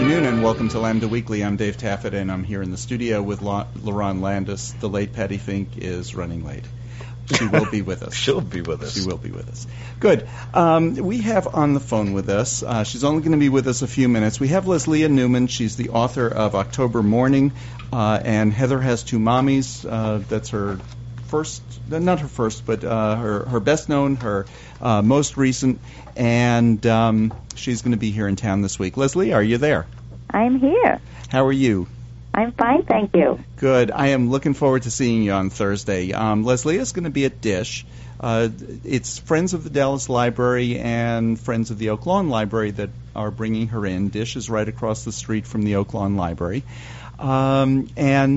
afternoon and welcome to Lambda Weekly. I'm Dave Taffet and I'm here in the studio with LaRon Landis. The late Patty Fink is running late. She will be with us. She'll be with us. She will be with us. Good. We have on the phone with us, she's only going to be with us a few minutes. We have Leslia Newman. She's the author of October Morning and Heather Has Two Mommies. That's her first, not her first, but her best known, her most recent, and she's going to be here in town this week. Leslie, are you there? I'm here. How are you? I'm fine, thank you. Good. I am looking forward to seeing you on Thursday. Leslie is going to be at DISH. It's Friends of the Dallas Library and Friends of the Oak Lawn Library that are bringing her in. DISH is right across the street from the Oak Lawn Library. It's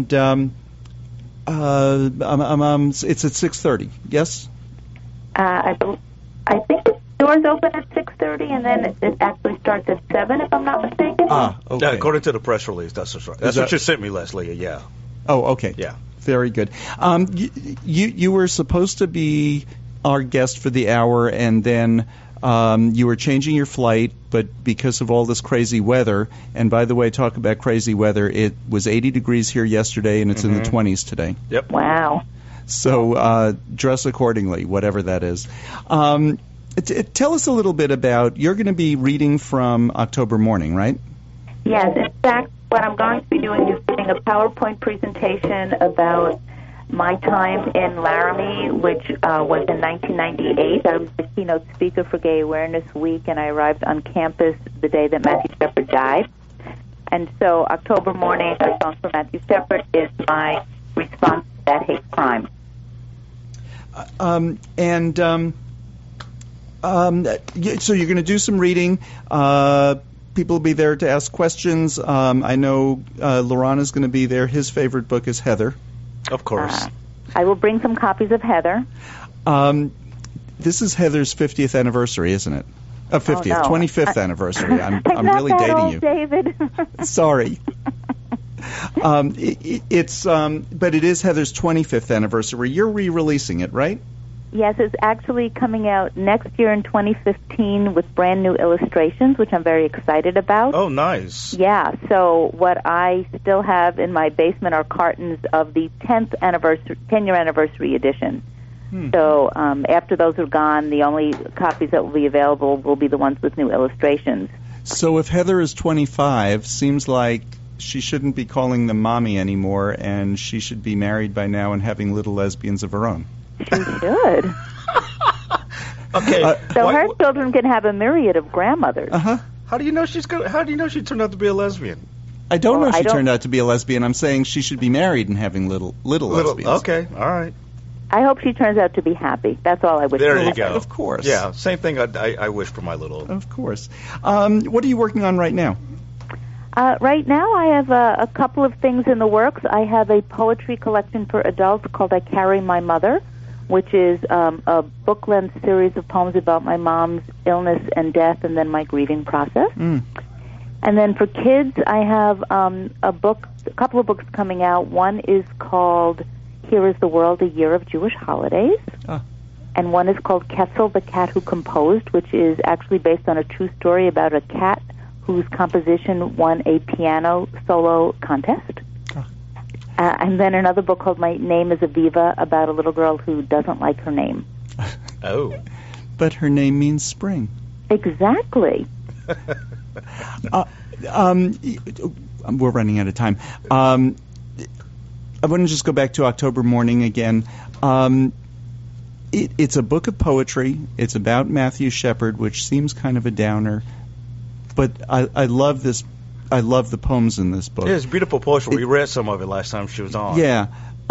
at 6:30, yes? I think the doors open at 6:30, and then it actually starts at 7, if I'm not mistaken. Okay. Yeah, according to the press release, that's right. That's what you sent me, Leslie, yeah. Oh, okay. Yeah. Very good. You were supposed to be our guest for the hour, and then you were changing your flight, but because of all this crazy weather, and by the way, talk about crazy weather, it was 80 degrees here yesterday, and it's in the 20s today. Yep. Wow. So dress accordingly, whatever that is. Tell us a little bit about, you're going to be reading from October Morning, right? Yes, in fact, what I'm going to be doing is giving a PowerPoint presentation about my time in Laramie, which was in 1998. I was the keynote speaker for Gay Awareness Week, and I arrived on campus the day that Matthew Shepard died. And so October Morning, A Song for Matthew Shepard, is my response to that hate crime. So you're going to do some reading. People will be there to ask questions. I know LaRon is going to be there. His favorite book is Heather. Of course. I will bring some copies of Heather. This is Heather's 50th anniversary, isn't it? 50th, 25th anniversary. I'm really not that dating old, you. David. Sorry. But it is Heather's 25th anniversary. You're re-releasing it, right? Yes, it's actually coming out next year in 2015 with brand new illustrations, which I'm very excited about. Oh, nice. Yeah, so what I still have in my basement are cartons of the 10-year anniversary edition. So after those are gone, the only copies that will be available will be the ones with new illustrations. So if Heather is 25, seems like she shouldn't be calling them mommy anymore, and she should be married by now and having little lesbians of her own. She should. Okay. Her children can have a myriad of grandmothers. How do you know she turned out to be a lesbian? I don't know she turned out to be a lesbian. I'm saying she should be married and having little lesbians. Okay, all right. I hope she turns out to be happy. That's all I wish for. There you go. Of course. Yeah, same thing I wish for my little... Of course. What are you working on right now? Right now I have a couple of things in the works. I have a poetry collection for adults called I Carry My Mother, which is a book-length series of poems about my mom's illness and death and then my grieving process. And then for kids, I have a couple of books coming out. One is called Here is the World, A Year of Jewish Holidays. And one is called Ketzel, the Cat Who Composed, which is actually based on a true story about a cat whose composition won a piano solo contest. And then another book called My Name is Aviva, about a little girl who doesn't like her name. Oh. But her name means spring. Exactly. We're running out of time. I want to just go back to October Morning again. It's a book of poetry. It's about Matthew Shepard, which seems kind of a downer. But I love this. I love the poems in this book. Yeah, it's beautiful poetry. We read some of it last time she was on. Yeah.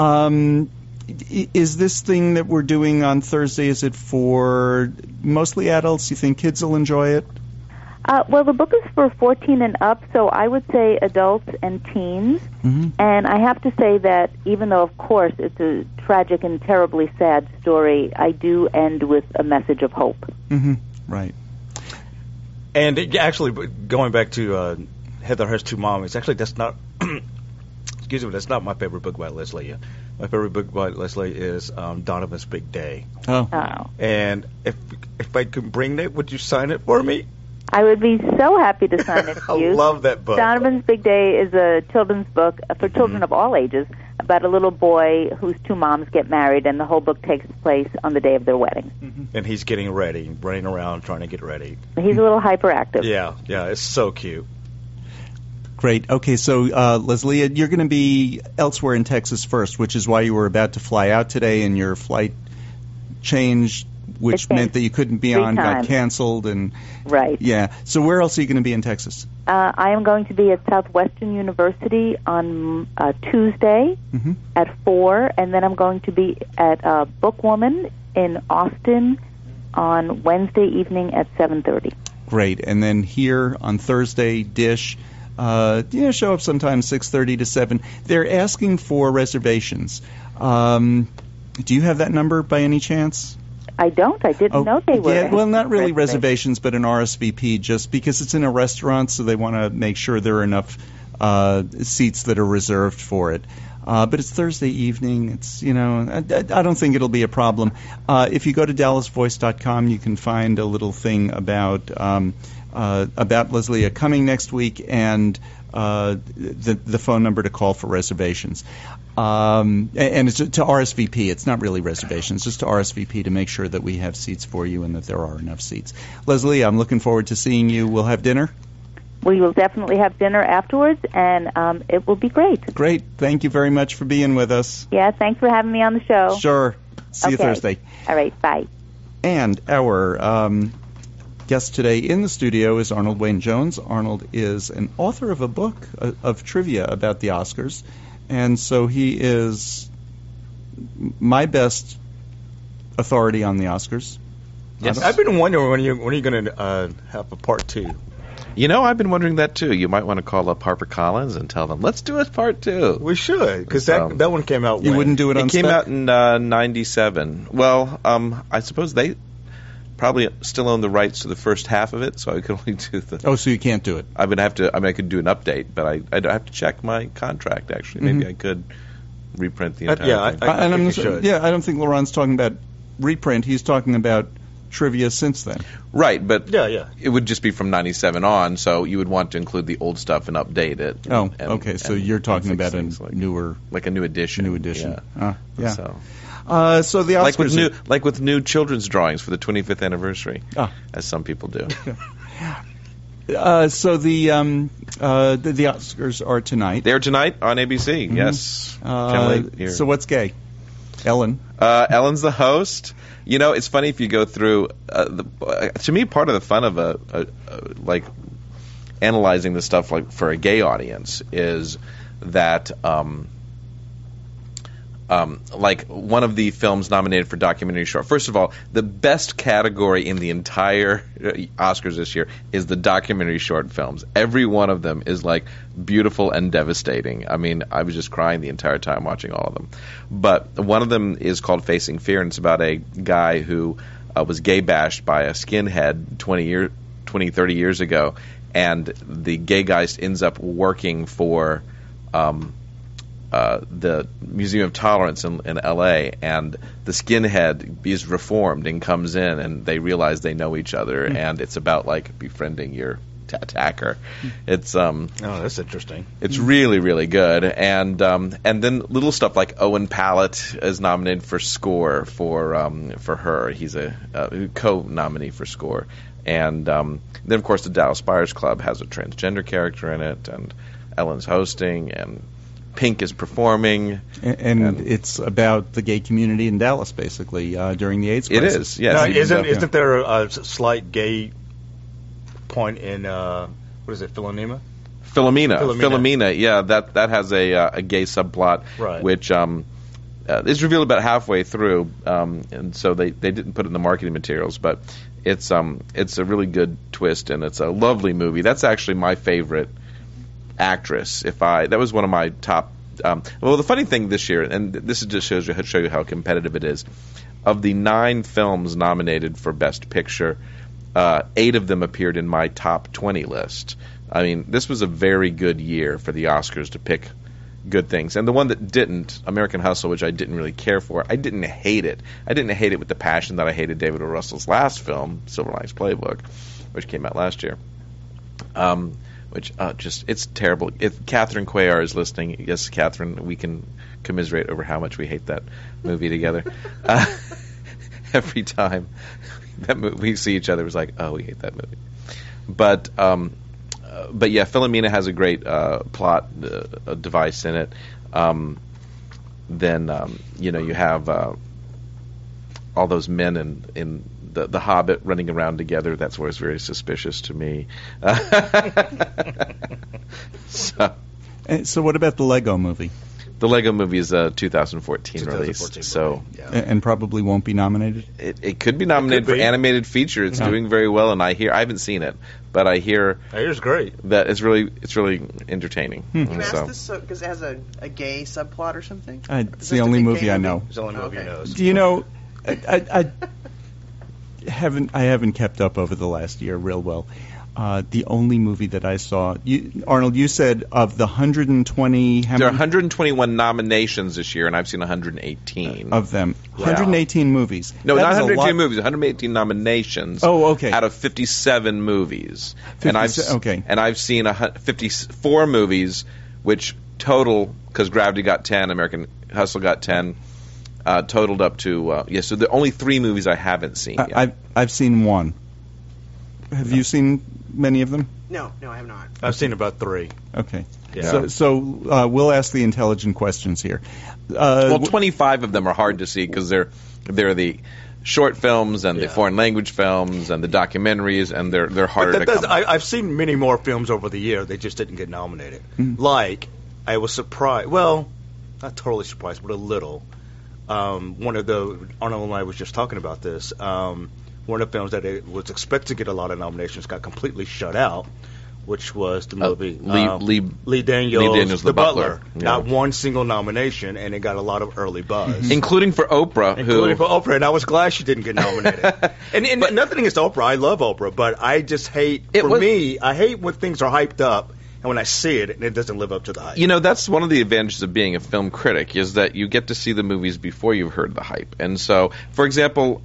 Is this thing that we're doing on Thursday, is it for mostly adults? You think kids will enjoy it? Well, the book is for 14 and up, so I would say adults and teens. And I have to say that even though, of course, it's a tragic and terribly sad story, I do end with a message of hope. Right. And actually, going back to Heather Has Two Mommies, actually, that's not... excuse me, that's not my favorite book by Leslie. My favorite book by Leslie is Donovan's Big Day. Oh. And if I could bring that, would you sign it for me? I would be so happy to sign it for you. I love that book. Donovan's Big Day is a children's book for children of all ages about a little boy whose two moms get married, and the whole book takes place on the day of their wedding. And he's getting ready, running around trying to get ready. He's a little hyperactive. Yeah, it's so cute. Great. Okay, so Leslie, you're going to be elsewhere in Texas first, which is why you were about to fly out today, and your flight changed, which meant that you couldn't be on, got canceled, and right. Yeah. So where else are you going to be in Texas? I am going to be at Southwestern University on Tuesday at 4, and then I'm going to be at Bookwoman in Austin on Wednesday evening at 7:30. Great. And then here on Thursday, Dish. Show up sometime 6:30 to 7. They're asking for reservations. Do you have that number by any chance? I don't. I didn't know they were. Yeah, well, not really reservations, but an RSVP, just because it's in a restaurant, so they want to make sure there are enough seats that are reserved for it. But it's Thursday evening. It's, I don't think it'll be a problem. If you go to DallasVoice.com, you can find a little thing about Leslie coming next week and the phone number to call for reservations. And it's to RSVP. It's not really reservations, just to RSVP to make sure that we have seats for you and that there are enough seats. Leslie, I'm looking forward to seeing you. We'll have dinner. We will definitely have dinner afterwards, and it will be great. Great. Thank you very much for being with us. Yeah, thanks for having me on the show. Sure. See you Thursday. All right, bye. And our guest today in the studio is Arnold Wayne Jones. Arnold is an author of a book of trivia about the Oscars, and so he is my best authority on the Oscars. Yes. I've been wondering when you're going to have a part 2. I've been wondering that too. You might want to call up HarperCollins and tell them, let's do a part 2. We should, because that one came out. You wouldn't do it on spec? It came out in 97. Well, I suppose they probably still own the rights to the first half of it, so I could only do the... Oh, so you can't do it. I would have to... I could do an update, but I'd have to check my contract, actually. Maybe I could reprint the entire thing. I think you should. Yeah, I don't think Laurent's talking about reprint. He's talking about trivia since then. Right, but yeah. It would just be from 97 on, so you would want to include the old stuff and update it. Oh, okay. So you're talking about a newer... Like a new edition. New edition. Yeah. Yeah. So the Oscars like with new children's drawings for the 25th anniversary, as some people do. So the Oscars are tonight. They're tonight on ABC. Yes. Can't wait here. So what's gay? Ellen. Ellen's the host. It's funny if you go through. To me, part of the fun of like analyzing this stuff like for a gay audience is that. Like one of the films nominated for documentary short. First of all, the best category in the entire Oscars this year is the documentary short films. Every one of them is like beautiful and devastating. I mean, I was just crying the entire time watching all of them. But one of them is called Facing Fear, and it's about a guy who was gay bashed by a skinhead 30 years ago, and the gay guy ends up working for the Museum of Tolerance in L.A., and the skinhead is reformed and comes in, and they realize they know each other, and it's about like befriending your attacker. It's that's interesting. It's really, really good, and then little stuff like Owen Pallett is nominated for score for her. He's a co-nominee for score, and then of course the Dallas Buyers Club has a transgender character in it, and Ellen's hosting, and Pink is performing, and it's about the gay community in Dallas, basically, during the AIDS crisis. It is, yes. Now, isn't there a slight gay point in what is it, Philomena? Philomena, yeah. That has a gay subplot, right, which is revealed about halfway through, and so they didn't put it in the marketing materials, but it's a really good twist, and it's a lovely movie. That's actually my favorite actress. That was one of my top. Well, the funny thing this year, and this just show you how competitive it is. Of the 9 films nominated for Best Picture, 8 of them appeared in my top 20 list. I mean, this was a very good year for the Oscars to pick good things. And the one that didn't, American Hustle, which I didn't really care for, I didn't hate it. I didn't hate it with the passion that I hated David O. Russell's last film, Silver Linings Playbook. which came out last year. Which just it's terrible. If Catherine Cuellar is listening, yes, Catherine, we can commiserate over how much we hate that movie together. Every time we see each other, it's like, oh, we hate that movie. But yeah, Philomena has a great plot device in it. Then you have all those men in the Hobbit running around together. That's always very suspicious to me. So what about the Lego movie? The Lego movie is a 2014 release, so and probably won't be nominated. It could be nominated for animated feature. It's doing very well, and I haven't seen it, but I hear it's great. That it's really entertaining. You asked this because it has a gay subplot or something. It's the only movie I know. It's the only movie he knows. Do you know? I haven't kept up over the last year real well. The only movie that I saw, Arnold, you said of the 120... There are 121 nominations this year, and I've seen 118. Of them. 118 movies. No, not 118 movies, 118 nominations. Oh, okay. Out of 57 movies. 50, and I've seen 54 movies, which total, because Gravity got 10, American Hustle got 10, totaled up to... so the only 3 movies I haven't seen yet. I've seen one. Have you seen many of them? No, I have not. I've seen about 3. Okay. Yeah. So we'll ask the intelligent questions here. 25 of them are hard to see because they're the short films and the foreign language films and the documentaries, and they're harder to come. I've seen many more films over the year. They just didn't get nominated. Like, I was surprised. Well, not totally surprised, but a little. One of the Arnold and I was just talking about this. One of the films that it was expected to get a lot of nominations got completely shut out, which was the movie Lee Daniels' The Butler. Yeah. Not one single nomination, and it got a lot of early buzz. Including for Oprah. And I was glad she didn't get nominated. and nothing against Oprah. I love Oprah, but I just hate, I hate when things are hyped up, and when I see it, and it doesn't live up to the hype. That's one of the advantages of being a film critic, is that you get to see the movies before you've heard the hype. And so, for example...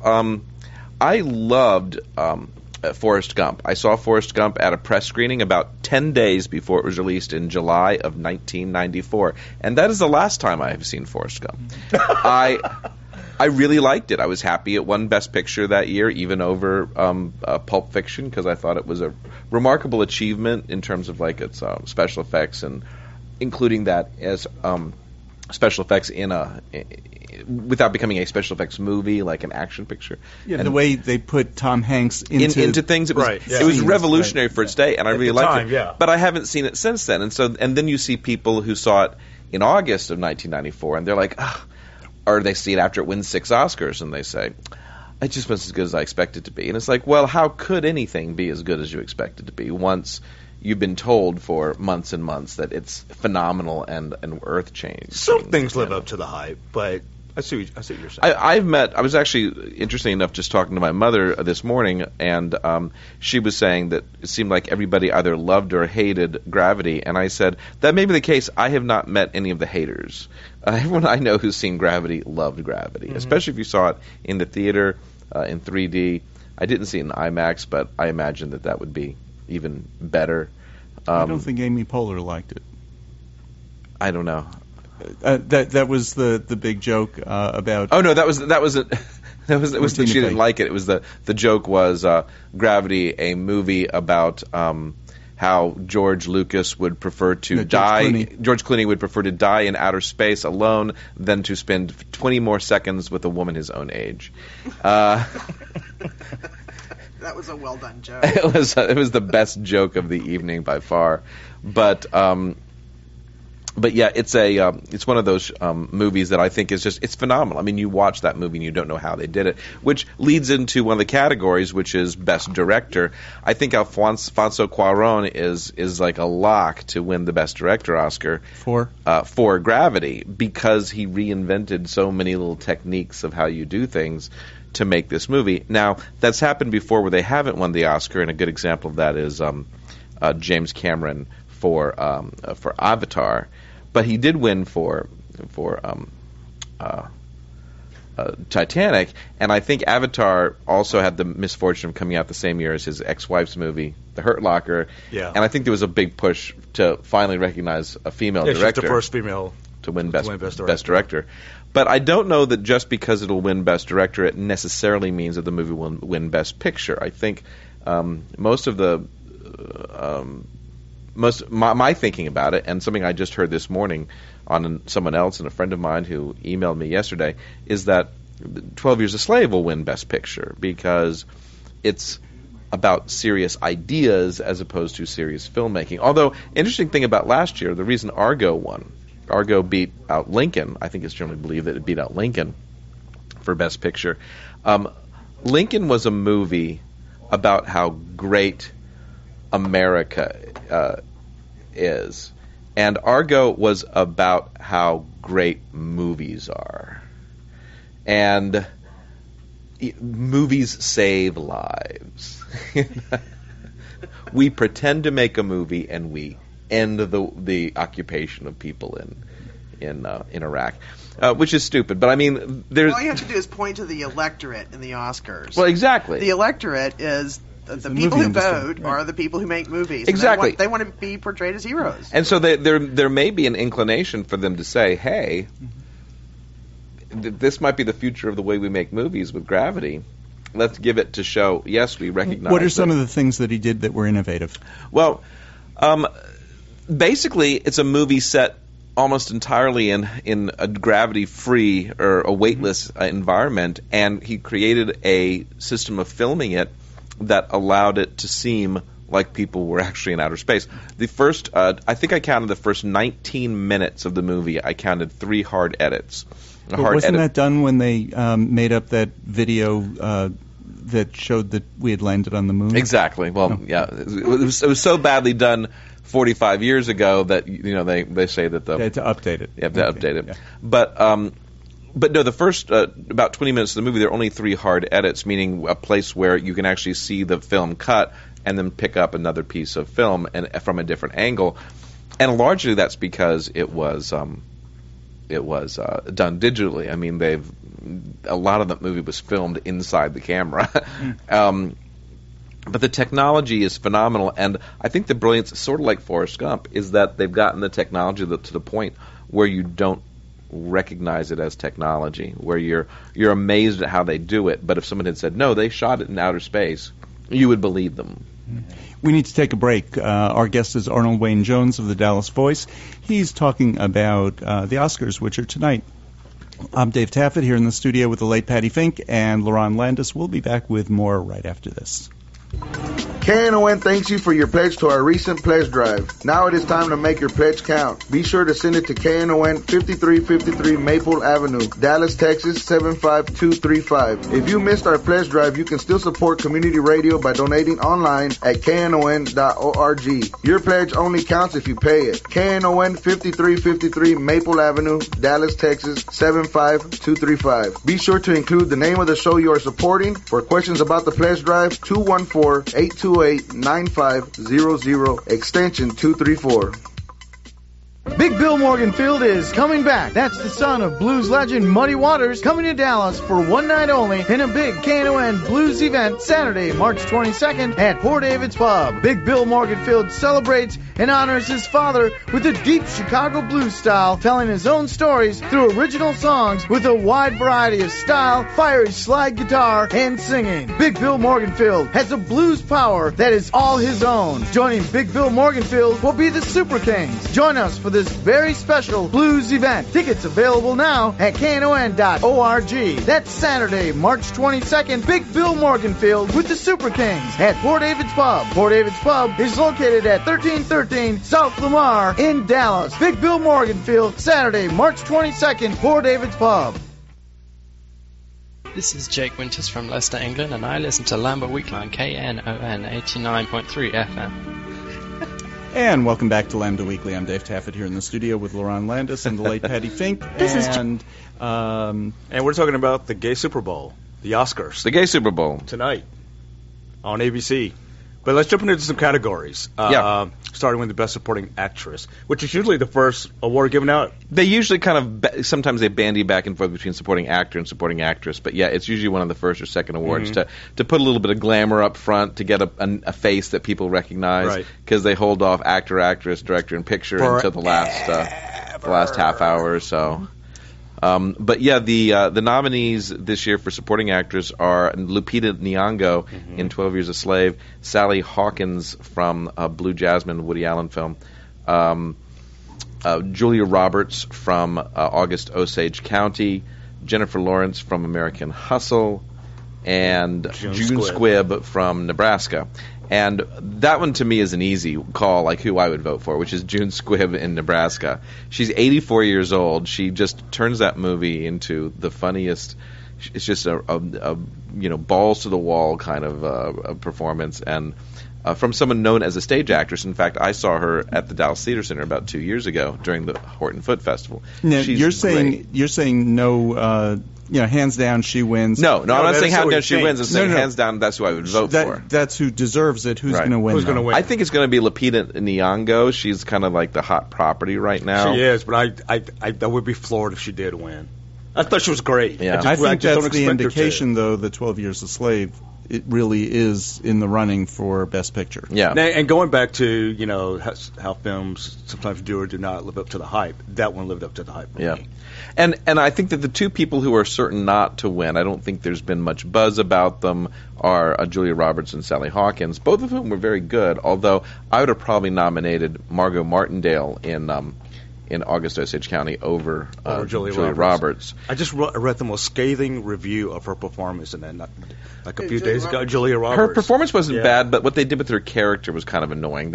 I loved Forrest Gump. I saw Forrest Gump at a press screening about 10 days before it was released in July of 1994. And that is the last time I have seen Forrest Gump. I really liked it. I was happy it won Best Picture that year, even over Pulp Fiction, because I thought it was a remarkable achievement in terms of its special effects, and including that as special effects without becoming a special effects movie, like an action picture. Yeah, and the way they put Tom Hanks into things, it was revolutionary for its day, and I really liked it. Yeah. But I haven't seen it since then, and then you see people who saw it in August of 1994, and they're like, or they see it after it wins 6 Oscars, and they say, it just was as good as I expected it to be. And it's like, well, how could anything be as good as you expect it to be once you've been told for months and months that it's phenomenal and earth-changing? Some things live up to the hype, but I see what you're saying. I was actually, interesting enough, just talking to my mother this morning, and she was saying that it seemed like everybody either loved or hated Gravity, and I said, that may be the case. I have not met any of the haters. Everyone I know who's seen Gravity loved Gravity, especially if you saw it in the theater, in 3D. I didn't see it in IMAX, but I imagine that would be even better. I don't think Amy Poehler liked it. I don't know. That was the big joke about. Oh no, that was that she didn't like it. It was the joke was Gravity, a movie about how George Lucas would prefer to die. George Clooney would prefer to die in outer space alone than to spend 20 more seconds with a woman his own age. That was a well done joke. It was the best joke of the evening by far, but yeah, it's one of those movies that I think is it's phenomenal. I mean, you watch that movie and you don't know how they did it, which leads into one of the categories, which is Best Director. I think Alfonso Cuarón is like a lock to win the Best Director Oscar for Gravity, because he reinvented so many little techniques of how you do things to make this movie. Now, that's happened before where they haven't won the Oscar, and a good example of that is James Cameron for Avatar. But he did win for Titanic, and I think Avatar also had the misfortune of coming out the same year as his ex-wife's movie, The Hurt Locker. Yeah. And I think there was a big push to finally recognize a female director. She's the first female to win Best Director. Director. But I don't know that just because it'll win Best Director, it necessarily means that the movie will win Best Picture. I think most of the my thinking about it, and something I just heard this morning on someone else and a friend of mine who emailed me yesterday, is that 12 Years a Slave will win Best Picture because it's about serious ideas as opposed to serious filmmaking. Although, interesting thing about last year, the reason Argo won, Argo beat out Lincoln. I think it's generally believed that it beat out Lincoln for Best Picture. Lincoln was a movie about how great America is. And Argo was about how great movies are. And movies save lives. We pretend to make a movie and we end the occupation of people in Iraq, which is stupid. But I mean, there's all you have to do is point to the electorate in the Oscars. Well, exactly. The electorate is the people who vote are the people who make movies. Exactly. They want to be portrayed as heroes. And so there may be an inclination for them to say, hey, this might be the future of the way we make movies with Gravity. Let's give it to show, yes, we recognize. What are some of the things that he did that were innovative? Well, basically, it's a movie set almost entirely in a gravity-free or a weightless environment, and he created a system of filming it that allowed it to seem like people were actually in outer space. The first, I think I counted the first 19 minutes of the movie, I counted 3 hard edits. Wasn't that done when they made up that video that showed that we had landed on the moon? Exactly. Well, yeah, it was so badly done 45 years ago that they say that they had to update it. You have to update it. Yeah. But no, the first about 20 minutes of the movie, there are only 3 hard edits, meaning a place where you can actually see the film cut and then pick up another piece of film and from a different angle. And largely that's because it was done digitally. I mean, a lot of the movie was filmed inside the camera. But the technology is phenomenal, and I think the brilliance, sort of like Forrest Gump, is that they've gotten the technology to the point where you don't recognize it as technology, where you're amazed at how they do it. But if someone had said, no, they shot it in outer space, you would believe them. We need to take a break. Our guest is Arnold Wayne Jones of the Dallas Voice. He's talking about the Oscars, which are tonight. I'm Dave Taffet here in the studio with the late Patty Fink and Laron Landis. We'll be back with more right after this. KNON thanks you for your pledge to our recent pledge drive. Now it is time to make your pledge count. Be sure to send it to KNON 5353 Maple Avenue, Dallas, Texas 75235. If you missed our pledge drive, you can still support community radio by donating online at KNON.org. Your pledge only counts if you pay it. KNON 5353 Maple Avenue, Dallas, Texas 75235. Be sure to include the name of the show you are supporting. For questions about the pledge drive, 214-828-9500, extension 234. Big Bill Morganfield is coming back. That's the son of blues legend Muddy Waters coming to Dallas for one night only in a big KNON blues event Saturday, March 22nd at Poor David's Pub. Big Bill Morganfield celebrates and honors his father with a deep Chicago blues style, telling his own stories through original songs with a wide variety of style, fiery slide guitar, and singing. Big Bill Morganfield has a blues power that is all his own. Joining Big Bill Morganfield will be the Super Kings. Join us for this very special blues event. Tickets available now at KNON.org. That's Saturday, March 22nd, Big Bill Morganfield with the Super Kings at Poor David's Pub. Poor David's Pub is located at 1313 South Lamar in Dallas. Big Bill Morganfield, Saturday, March 22nd, Poor David's Pub. This is Jake Winters from Leicester, England, and I listen to Lambert Weekly on KNON 89.3 FM. And welcome back to Lambda Weekly. I'm Dave Taffet here in the studio with Laron Landis and the late Patty Fink. And we're talking about the gay Super Bowl, the Oscars. The gay Super Bowl. Tonight on ABC. But let's jump into some categories. Yeah. Starting with the Best Supporting Actress, which is usually the first award given out. They usually kind of sometimes they bandy back and forth between supporting actor and supporting actress, but yeah, it's usually one of the first or second awards to put a little bit of glamour up front, to get a face that people recognize, because they hold off actor, actress, director, and picture until the last half hour or so. But yeah, the nominees this year for supporting actress are Lupita Nyong'o in 12 Years a Slave, Sally Hawkins from Blue Jasmine, Woody Allen film, Julia Roberts from August Osage County, Jennifer Lawrence from American Hustle, and June Squibb from Nebraska. And that one to me is an easy call, like who I would vote for, which is June Squibb in Nebraska. She's 84 years old. She just turns that movie into the funniest. It's just a balls to the wall kind of a performance, and from someone known as a stage actress. In fact, I saw her at the Dallas Theater Center about 2 years ago during the Horton Foot Festival. Now, She's you're great. saying no. Hands down, she wins. No, I'm not saying hands down she wins. I'm saying No. hands down that's who I would vote for. That's who deserves it. Who's going to win? Who's going to win? I think it's going to be Lupita Nyong'o. She's kind of like the hot property right now. She is, but I would be floored if she did win. I thought she was great. Yeah. I think just that's don't the expect her indication, though, the 12 Years a Slave, it really is in the running for Best Picture. Yeah. And going back to, how films sometimes do or do not live up to the hype, that one lived up to the hype for me. And I think that the two people who are certain not to win, I don't think there's been much buzz about them, are Julia Roberts and Sally Hawkins, both of whom were very good, although I would have probably nominated Margot Martindale in August Osage County over Julia Roberts. I just read the most scathing review of her performance in that, like a few days ago. Julia Roberts. Her performance wasn't bad, but what they did with her character was kind of annoying.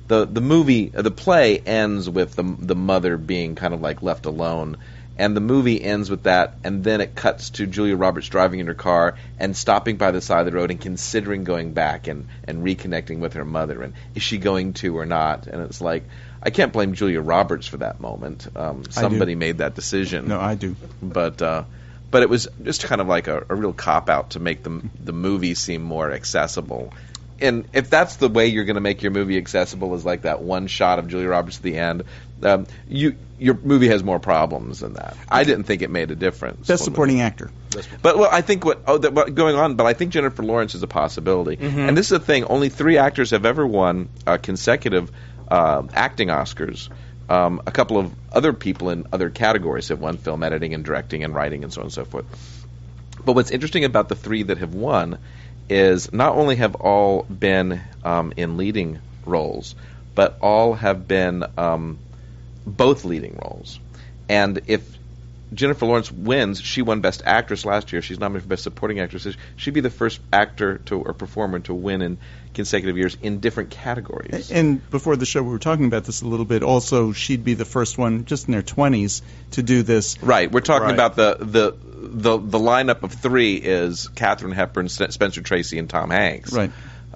The play ends with the mother being kind of like left alone, and the movie ends with that, and then it cuts to Julia Roberts driving in her car and stopping by the side of the road and considering going back and reconnecting with her mother, and is she going to or not? And it's like, I can't blame Julia Roberts for that moment. Somebody made that decision. No, I do. But it was just kind of like a real cop-out to make the movie seem more accessible. And if that's the way you're going to make your movie accessible, is like that one shot of Julia Roberts at the end, your movie has more problems than that. I didn't think it made a difference. Best Supporting Actor. But I think but I think Jennifer Lawrence is a possibility. And this is the thing: only 3 actors have ever won consecutive acting Oscars. A couple of other people in other categories have won: film editing and directing and writing and so on and so forth. But what's interesting about the 3 that have won is not only have all been in leading roles, but all have been both leading roles. And if Jennifer Lawrence wins, she won Best Actress last year. She's nominated for Best Supporting Actress. She'd be the first actor or performer to win in consecutive years in different categories. And before the show, we were talking about this a little bit. Also, she'd be the first one, just in her 20s, to do this. Right. We're talking about the lineup of 3 is Katharine Hepburn, Spencer Tracy, and Tom Hanks. Right.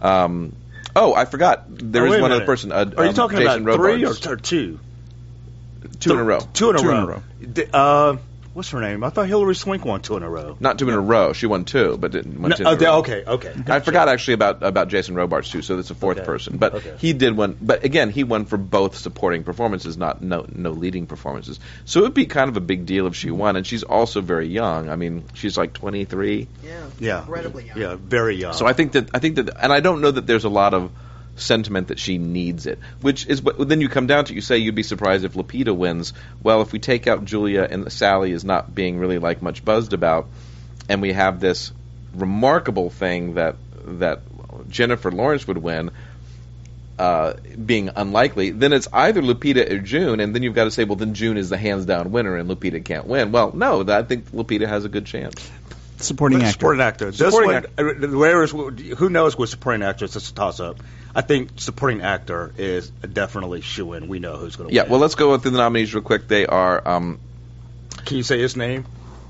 I forgot. There is one other person. Are you talking Jason about Robards. 3 or 2? 2 in a row. 2 in a row. What's her name? I thought Hilary Swank won 2 in a row. Not 2 in a row. She won 2, but didn't win 2 in a row. Okay. Gotcha. I forgot actually about Jason Robards too. So that's a 4th person. But he did win. But again, he won for both supporting performances, not no leading performances. So it would be kind of a big deal if she won. And she's also very young. I mean, she's like 23. Yeah. Incredibly young. Yeah, very young. So I think that, and I don't know that there's a lot of sentiment that she needs it, which is what then you come down to. You say you'd be surprised if Lupita wins. Well, if we take out Julia and Sally is not being really like much buzzed about, and we have this remarkable thing that Jennifer Lawrence would win, being unlikely, then it's either Lupita or June, and then you've got to say, well, then June is the hands down winner and Lupita can't win. Well, no, I think Lupita has a good chance. Supporting actor. Supporting actor. Supporting Who knows with supporting actress? It's a toss-up. I think supporting actor is definitely shoe-in. We know who's going to win. Yeah, well, let's go through the nominees real quick. They are... Can you say his name?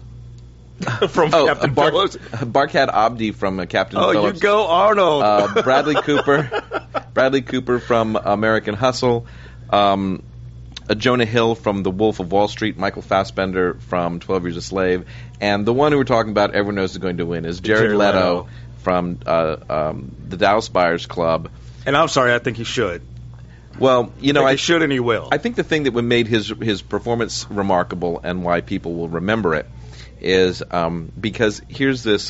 From Captain Phillips? Barkhad Abdi from Captain Phillips. Oh, you go, Arnold. Bradley Cooper from American Hustle. Jonah Hill from The Wolf of Wall Street, Michael Fassbender from 12 Years a Slave, and the one who we're talking about, everyone knows is going to win, is Jared Leto from the Dallas Buyers Club. And I'm sorry, I think he should. Well, I should and he will. I think the thing that made his performance remarkable and why people will remember it is because here's this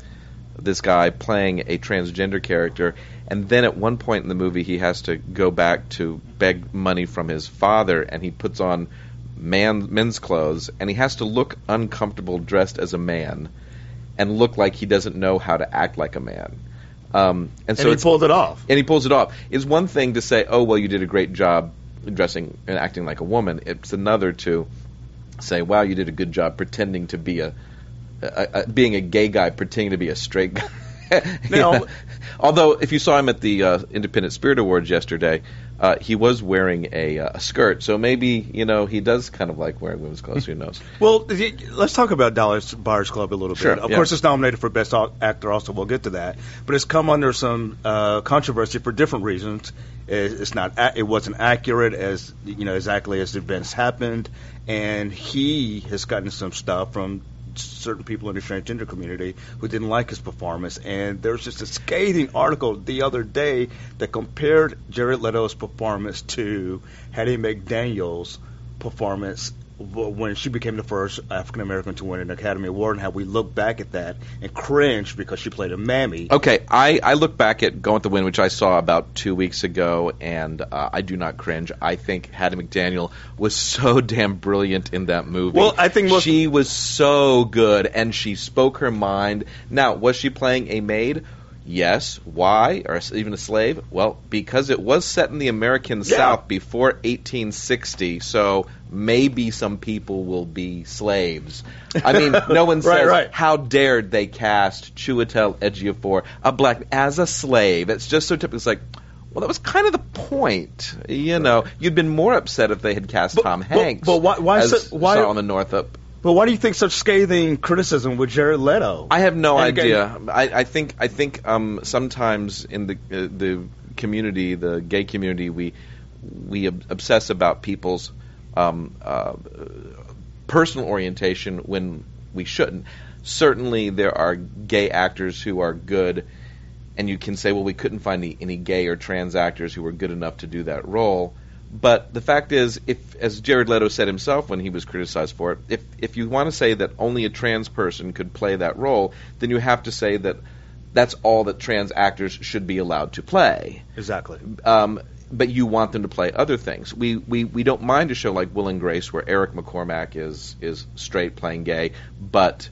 guy playing a transgender character, and then at one point in the movie he has to go back to beg money from his father, and he puts on men's clothes, and he has to look uncomfortable dressed as a man and look like he doesn't know how to act like a man. And so he pulled it off. And he pulls it off. It's one thing to say, oh, well, you did a great job dressing and acting like a woman. It's another to say, wow, you did a good job pretending to be being a gay guy, pretending to be a straight guy. Now, although, if you saw him at the Independent Spirit Awards yesterday, he was wearing a skirt, so maybe, he does kind of like wearing women's clothes, who knows. Well, let's talk about Dallas Buyers Club a little bit. Sure, Of course, it's nominated for Best Actor also, we'll get to that. But it's come under some controversy for different reasons. It wasn't accurate as, exactly as the events happened, and he has gotten some stuff from certain people in the transgender community who didn't like his performance, and there was just a scathing article the other day that compared Jared Leto's performance to Hattie McDaniel's performance when she became the first African American to win an Academy Award, and how we look back at that and cringe because she played a mammy. Okay, I look back at Going with the Wind, which I saw about 2 weeks ago, and I do not cringe. I think Hattie McDaniel was so damn brilliant in that movie. Well, I think she was so good, and she spoke her mind. Now, was she playing a maid? Yes. Why? Or even a slave? Well, because it was set in the American South before 1860, so maybe some people will be slaves. I mean, no one says, how dared they cast Chiwetel Ejiofor, a black, as a slave. It's just so typical. It's like, well, that was kind of the point. You'd been more upset if they had cast Tom Hanks. But why on the Northup. But why do you think such scathing criticism with Jared Leto? I have no idea. I think sometimes in the community, the gay community, we obsess about people's personal orientation when we shouldn't. Certainly, there are gay actors who are good, and you can say, well, we couldn't find any gay or trans actors who were good enough to do that role. But the fact is, as Jared Leto said himself when he was criticized for it, if you want to say that only a trans person could play that role, then you have to say that that's all that trans actors should be allowed to play. Exactly. But you want them to play other things. We don't mind a show like Will and Grace where Eric McCormack is straight playing gay, but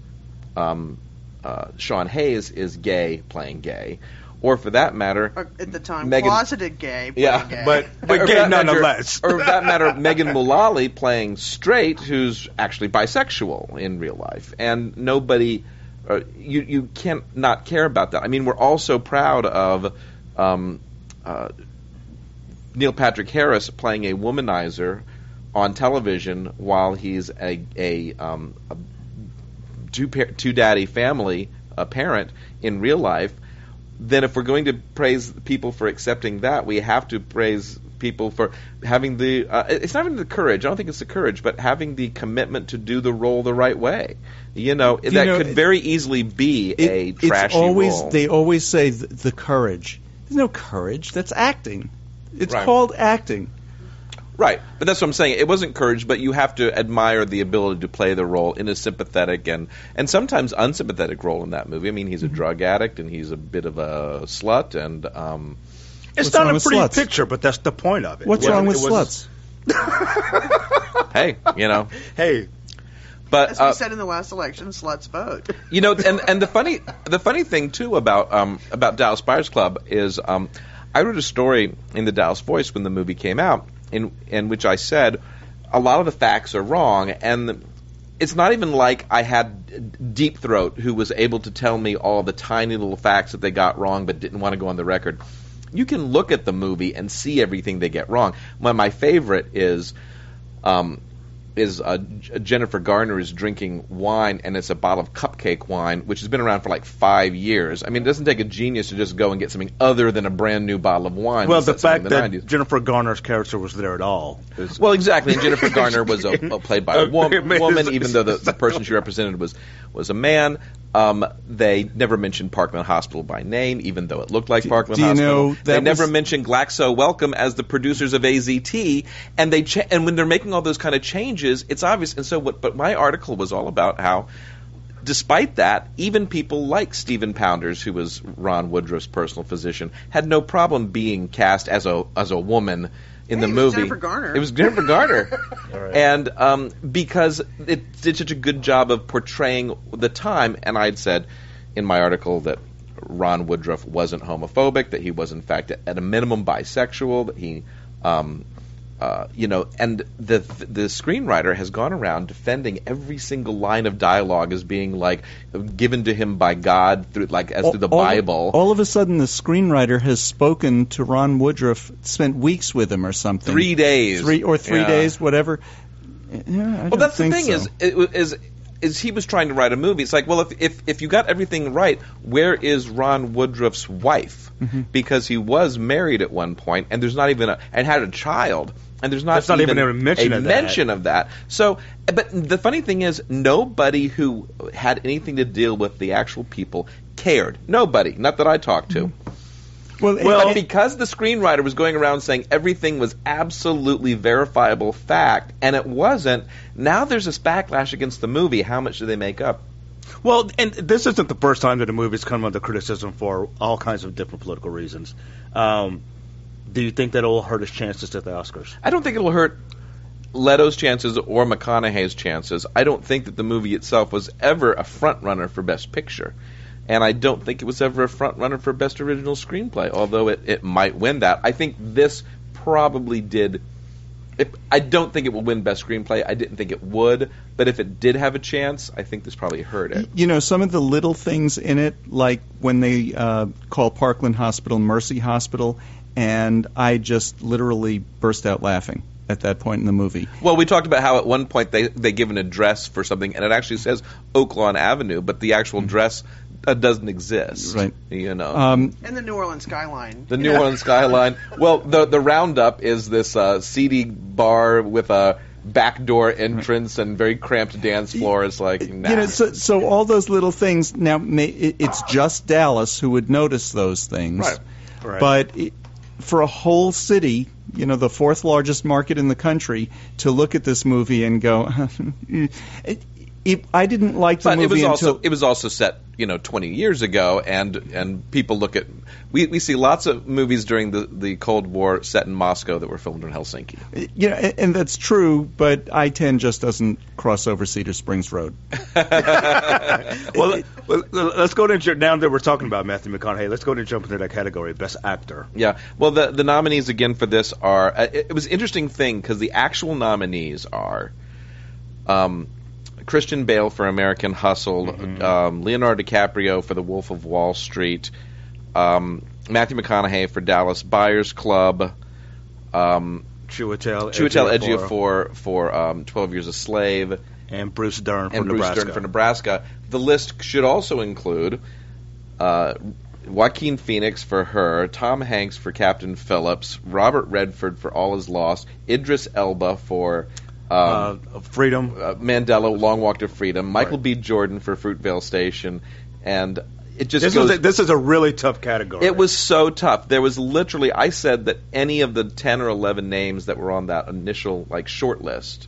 Sean Hayes is gay playing gay. Or for that matter, at the time, closeted gay. Gay. but gay nonetheless. Or for that matter, Megan Mullally playing straight, who's actually bisexual in real life, and nobody, you can't not care about that. I mean, we're all so proud of Neil Patrick Harris playing a womanizer on television while he's a two daddy family parent in real life. Then if we're going to praise people for accepting that, we have to praise people for having the it's not even the courage. I don't think it's the courage, but having the commitment to do the role the right way. Could very easily be a trashy role. They always say the courage. There's no courage. That's acting. It's called acting. Right, but that's what I'm saying. It wasn't courage, but you have to admire the ability to play the role in a sympathetic and sometimes unsympathetic role in that movie. I mean, he's a drug addict and he's a bit of a slut, and it's not a pretty picture, but that's the point of it. What's wrong with sluts? Hey, Hey. But as we said in the last election, sluts vote. And the funny thing too about Dallas Buyers Club is I wrote a story in the Dallas Voice when the movie came out, in which I said a lot of the facts are wrong, and it's not even like I had Deep Throat who was able to tell me all the tiny little facts that they got wrong but didn't want to go on the record. You can look at the movie and see everything they get wrong. My favorite is Jennifer Garner is drinking wine, and it's a bottle of Cupcake wine, which has been around for like 5 years. I mean, it doesn't take a genius to just go and get something other than a brand new bottle of wine. Well, the fact that Jennifer Garner's character was there at all. Well, exactly. And Jennifer Garner was played by a woman, even though the person she represented was a man. They never mentioned Parkland Hospital by name, even though it looked like Parkland do you Hospital. know They never mentioned Glaxo Wellcome as the producers of AZT, and and when they're making all those kind of changes, it's obvious. And so, but my article was all about how, despite that, even people like Stephen Pounders, who was Ron Woodruff's personal physician, had no problem being cast as a woman in the movie. Jennifer Garner. It was Jennifer Garner. Right. And because it did such a good job of portraying the time, and I'd said in my article that Ron Woodruff wasn't homophobic, that he was in fact at a minimum bisexual, that he and the screenwriter has gone around defending every single line of dialogue as being like given to him by God through the Bible. All of a sudden, the screenwriter has spoken to Ron Woodruff, spent weeks with him or something. 3 days. 3 days, whatever. Yeah, well, that's the thing so. is he was trying to write a movie. It's like, well, if you got everything right, where is Ron Woodruff's wife? Mm-hmm. Because he was married at one point, and there's not even and had a child. And there's not even a mention of that. So, but the funny thing is, nobody who had anything to deal with the actual people cared. Nobody, not that I talked to. Well, but because the screenwriter was going around saying everything was absolutely verifiable fact, and it wasn't, now there's this backlash against the movie. How much do they make up? Well, and this isn't the first time that a movie's come under criticism for all kinds of different political reasons. Do you think that'll hurt his chances at the Oscars? I don't think it'll hurt Leto's chances or McConaughey's chances. I don't think that the movie itself was ever a front runner for Best Picture. And I don't think it was ever a front runner for Best Original Screenplay, although it might win that. I think this probably did. I don't think it will win Best Screenplay. I didn't think it would. But if it did have a chance, I think this probably hurt it. You know, some of the little things in it, like when they call Parkland Hospital Mercy Hospital, and I just literally burst out laughing at that point in the movie. Well, we talked about how at one point they give an address for something, and it actually says Oak Lawn Avenue, but the actual address doesn't exist. Right. You know. And the New Orleans skyline. The New Orleans skyline. Well, the Roundup is this seedy bar with a backdoor entrance and very cramped dance floor. It's like, nah. You know, so all those little things. Now, it's just Dallas who would notice those things. Right. But for a whole city, you know, the fourth largest market in the country, to look at this movie and go, I didn't like the movie until it was also set, 20 years ago, and people look at we see lots of movies during the Cold War set in Moscow that were filmed in Helsinki. You know, and that's true, but I-10 just doesn't cross over Cedar Springs Road. Well, let's go to now that we're talking about Matthew McConaughey. Let's go to jump into that category, Best Actor. Yeah. Well, the nominees again for this are it was an interesting thing because the actual nominees are. Christian Bale for American Hustle, Leonardo DiCaprio for The Wolf of Wall Street, Matthew McConaughey for Dallas Buyers Club, Chiwetel Ejiofor for 12 Years a Slave, and Bruce Dern for Nebraska. The list should also include Joaquin Phoenix for Her, Tom Hanks for Captain Phillips, Robert Redford for All Is Lost, Idris Elba for Freedom, Mandela, Long Walk to Freedom, Michael B. Jordan for Fruitvale Station, and it just this is a really tough category. It was so tough. There was literally, I said that any of the 10 or 11 names that were on that initial short list,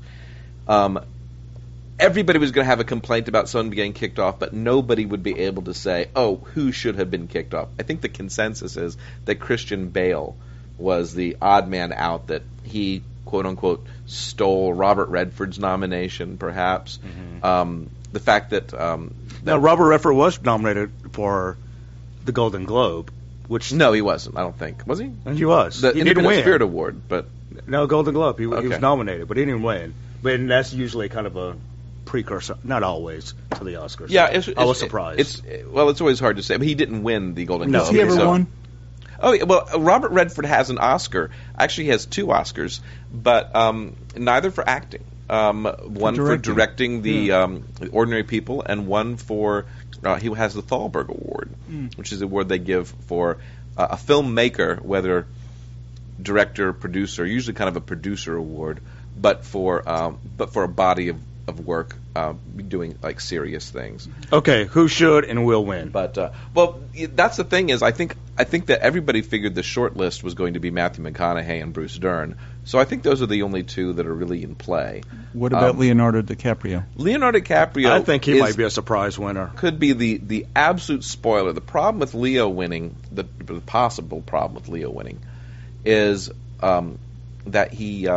everybody was going to have a complaint about someone getting kicked off, but nobody would be able to say, oh, who should have been kicked off. I think the consensus is that Christian Bale was the odd man out, that he quote-unquote stole Robert Redford's nomination, perhaps. The fact that now Robert Redford was nominated for the Golden Globe, which no, he wasn't. I don't think, was he? He was. The he didn't win. Spirit Award, but no Golden Globe. He was nominated, but he didn't win. But that's usually kind of a precursor, not always, to the Oscars. Yeah, I was surprised. It's always hard to say. But he didn't win the Golden Globe. Has he ever won? Oh, well, Robert Redford has an Oscar. Actually, he has 2 Oscars, but neither for acting. One for directing the Ordinary People, and one for he has the Thalberg Award, which is the award they give for a filmmaker, whether director, producer, usually kind of a producer award, but for a body of work be doing like serious things. Okay, who should and will win? But that's the thing is I think that everybody figured the short list was going to be Matthew McConaughey and Bruce Dern. So I think those are the only two that are really in play. What about Leonardo DiCaprio? Leonardo DiCaprio, I think he might be a surprise winner. Could be the absolute spoiler. The problem with Leo winning, the possible problem with Leo winning, is that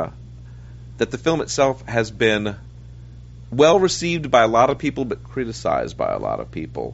the film itself has been well received by a lot of people, but criticized by a lot of people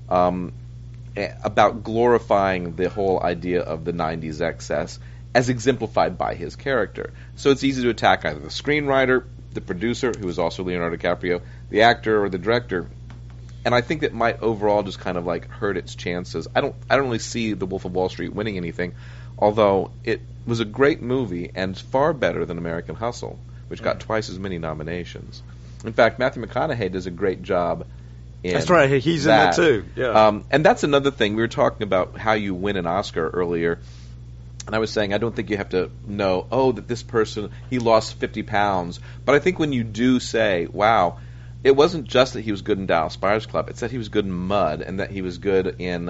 about glorifying the whole idea of the 90s excess as exemplified by his character. So it's easy to attack either the screenwriter, the producer, who is also Leonardo DiCaprio, the actor, or the director. And I think that might overall just kind of like hurt its chances. I don't really see The Wolf of Wall Street winning anything, although it was a great movie and far better than American Hustle, which got twice as many nominations. In fact, Matthew McConaughey does a great job in That's right, he's in that too. Yeah. And that's another thing. We were talking about how you win an Oscar earlier, and I was saying I don't think you have to know, that this person, he lost 50 pounds. But I think when you do say, wow, it wasn't just that he was good in Dallas Buyers Club, it's that he was good in Mud, and that he was good in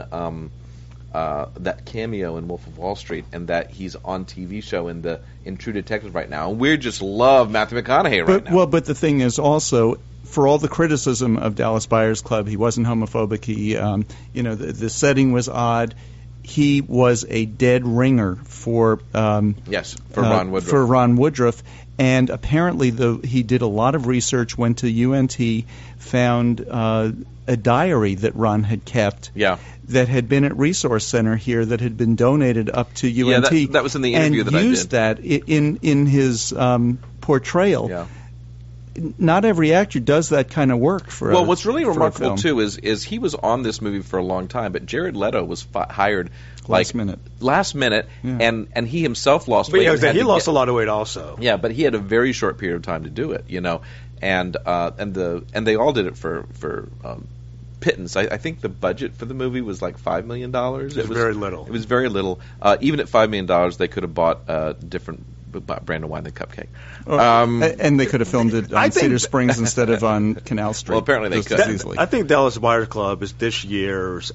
that cameo in Wolf of Wall Street, and that he's on TV show in True Detective right now. And we just love Matthew McConaughey right now. Well, but the thing is also, for all the criticism of Dallas Buyers Club, he wasn't homophobic. He, the setting was odd. He was a dead ringer for Ron Woodroof. For Ron Woodroof, and apparently he did a lot of research, went to UNT, found a diary that Ron had kept. Yeah. That had been at Resource Center here, that had been donated up to UNT. Yeah, that was in the interview that I did. And used that in his portrayal. Yeah. Not every actor does that kind of work for Well, what's really remarkable, film. too, is he was on this movie for a long time, but Jared Leto was hired last minute. Yeah. And he himself lost weight. But he lost a lot of weight also. Yeah, but he had a very short period of time to do it, and they all did it for pittance. I think the budget for the movie was like $5 million. It was very little. It was very little. Even at $5 million, they could have bought different brand of wine than Cupcake. And they could have filmed it on Cedar Springs instead of on Canal Street. Well, apparently they could. Easily. I think Dallas Buyers Club is this year's.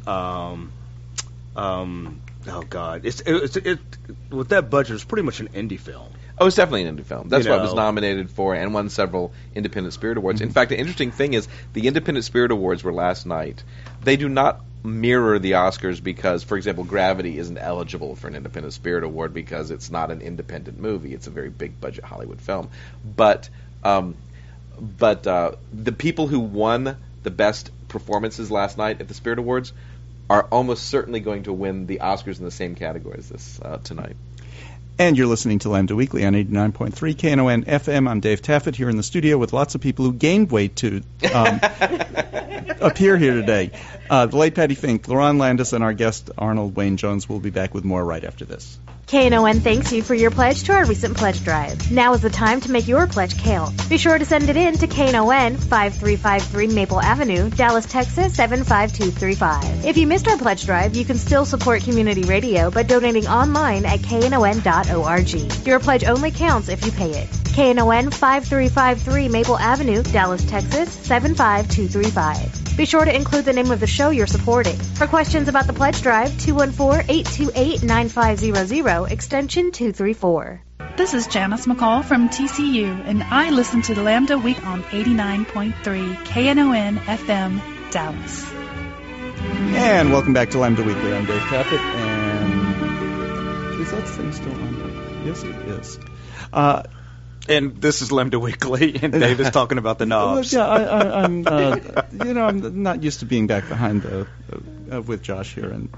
Oh God! It's with that budget, it's pretty much an indie film. Oh, it's definitely an indie film. That's what it was nominated for and won several Independent Spirit Awards. Mm-hmm. In fact, the interesting thing is the Independent Spirit Awards were last night. They do not mirror the Oscars because, for example, Gravity isn't eligible for an Independent Spirit Award because it's not an independent movie. It's a very big budget Hollywood film. But the people who won the best performances last night at the Spirit Awards are almost certainly going to win the Oscars in the same category as this tonight. And you're listening to Lambda Weekly on 89.3 KNON FM. I'm Dave Taffet here in the studio with lots of people who gained weight to appear here today. The late Patty Fink, Laurent Landis, and our guest Arnold Wayne Jones will be back with more right after this. KNON thanks you for your pledge to our recent pledge drive. Now is the time to make your pledge count. Be sure to send it in to KNON 5353 Maple Avenue, Dallas, Texas 75235. If you missed our pledge drive, you can still support community radio by donating online at knon.org. Your pledge only counts if you pay it. KNON 5353 Maple Avenue, Dallas, Texas 75235. Be sure to include the name of the show you're supporting. For questions about the pledge drive, 214-828-9500, extension 234. This is Janice McCall from TCU, and I listen to the Lambda Week on 89.3 KNON FM, Dallas. And welcome back to Lambda Weekly. I'm Dave Taffet, and is that thing still on? Yes, it is. And this is Lambda Weekly, and Dave is talking about the knobs. Yeah, I'm not used to being back behind with Josh here, and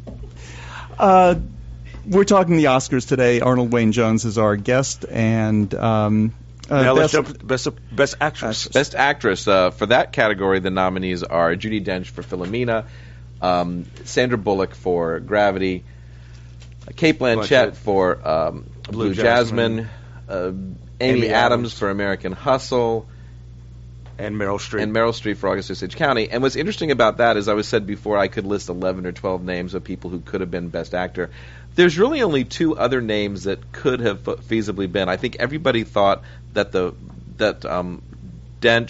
we're talking the Oscars today. Arnold Wayne Jones is our guest, and best actress. Best actress for that category. The nominees are Judi Dench for Philomena, Sandra Bullock for Gravity, Cate Blanchett for Blue Jasmine. Amy Adams for American Hustle, and Meryl Streep for August Osage County. And what's interesting about that is I was said before I could list 11 or 12 names of people who could have been Best Actor. There's really only two other names that could have feasibly been. I think everybody thought that Dench,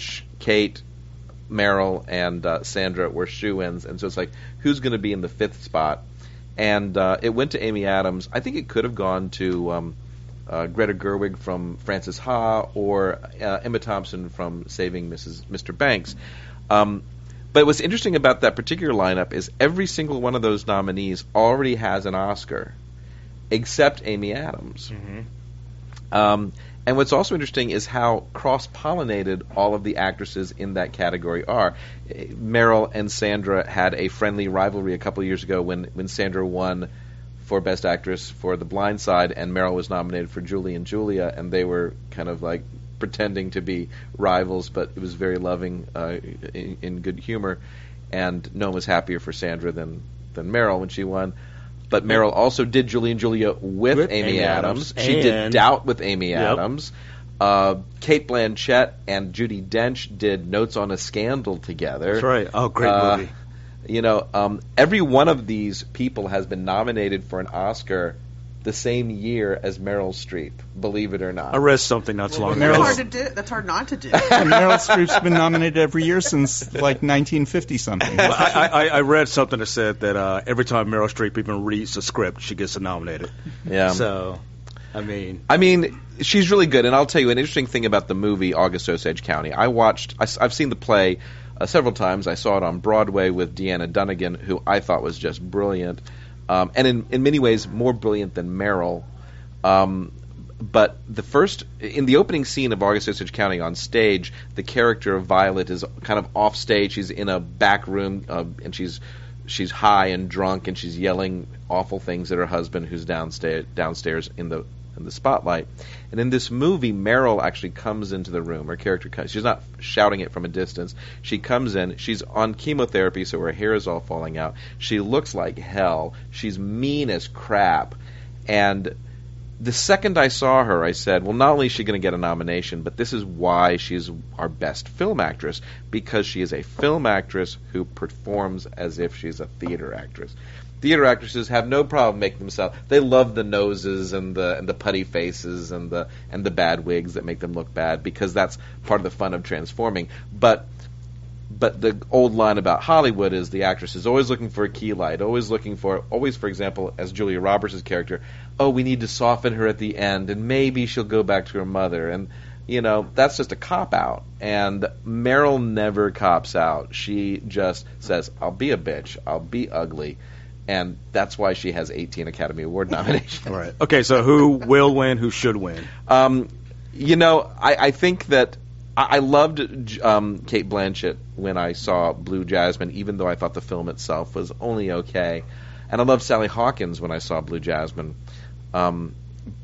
Kate, Meryl, and Sandra were shoo-ins, and so it's like, who's going to be in the 5th spot? And it went to Amy Adams. I think it could have gone to Greta Gerwig from Frances Ha, or Emma Thompson from Saving Mr. Banks. But what's interesting about that particular lineup is every single one of those nominees already has an Oscar, except Amy Adams. Mm-hmm. And what's also interesting is how cross-pollinated all of the actresses in that category are. Meryl and Sandra had a friendly rivalry a couple of years ago when Sandra won for Best Actress for The Blind Side, and Meryl was nominated for Julie and Julia, and they were kind of like pretending to be rivals, but it was very loving, in good humor, and no one was happier for Sandra than Meryl when she won. But Meryl also did Julie and Julia with Amy Adams. She did Doubt with Amy Adams. Cate Blanchett and Judi Dench did Notes on a Scandal together. That's right. Oh, great movie. You know, every one of these people has been nominated for an Oscar the same year as Meryl Streep, believe it or not. I read something not so long ago. That's hard to do. That's hard not to do. Meryl Streep's been nominated every year since like 1950-something. Well, I read something that said that every time Meryl Streep even reads a script, she gets nominated. Yeah. So, I mean, she's really good. And I'll tell you an interesting thing about the movie August Osage County. I've seen the play several times. I saw it on Broadway with Deanna Dunnigan, who I thought was just brilliant. And in many ways more brilliant than Meryl. But in the opening scene of August Osage County on stage, the character of Violet is kind of off stage. She's in a back room, and she's high and drunk, and she's yelling awful things at her husband, who's downstairs in the spotlight. And in this movie, Meryl actually comes into the room. Her character comes. She's not shouting it from a distance. She comes in. She's on chemotherapy, so her hair is all falling out. She looks like hell. She's mean as crap. And the second I saw her, I said, well, not only is she going to get a nomination, but this is why she's our best film actress, because she is a film actress who performs as if she's a theater actress. Theater actresses have no problem making themselves. They love the noses and the putty faces and the bad wigs that make them look bad, because that's part of the fun of transforming. But the old line about Hollywood is the actress is always looking for a key light, always, for example, as Julia Roberts' character, we need to soften her at the end, and maybe she'll go back to her mother. And, you know, that's just a cop-out. And Meryl never cops out. She just says, I'll be a bitch, I'll be ugly. And that's why she has 18 Academy Award nominations. Right. Okay, so who will win, who should win? You know, I think that I loved Cate Blanchett when I saw Blue Jasmine, even though I thought the film itself was only okay. And I loved Sally Hawkins when I saw Blue Jasmine. And